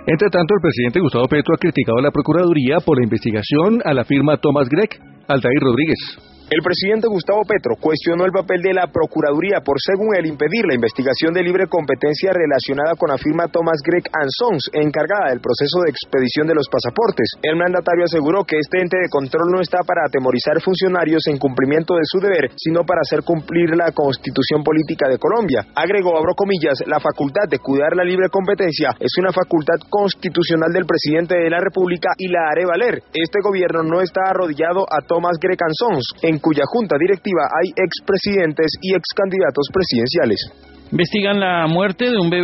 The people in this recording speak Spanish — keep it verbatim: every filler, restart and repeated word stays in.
Entre tanto, el presidente Gustavo Petro ha criticado a la Procuraduría por la investigación a la firma Thomas Gregg. Altair Rodríguez. El presidente Gustavo Petro cuestionó el papel de la Procuraduría por, según él, impedir la investigación de libre competencia relacionada con la firma Thomas Gregg and Sons, encargada del proceso de expedición de los pasaportes. El mandatario aseguró que este ente de control no está para atemorizar funcionarios en cumplimiento de su deber, sino para hacer cumplir la Constitución Política de Colombia. Agregó, abro comillas, la facultad de cuidar la libre competencia es una facultad constitucional del presidente de la República y la haré valer. Este gobierno no está arrodillado a Thomas Gregg and Sons, en cuya junta directiva hay expresidentes y excandidatos presidenciales. Investigan la muerte de un bebé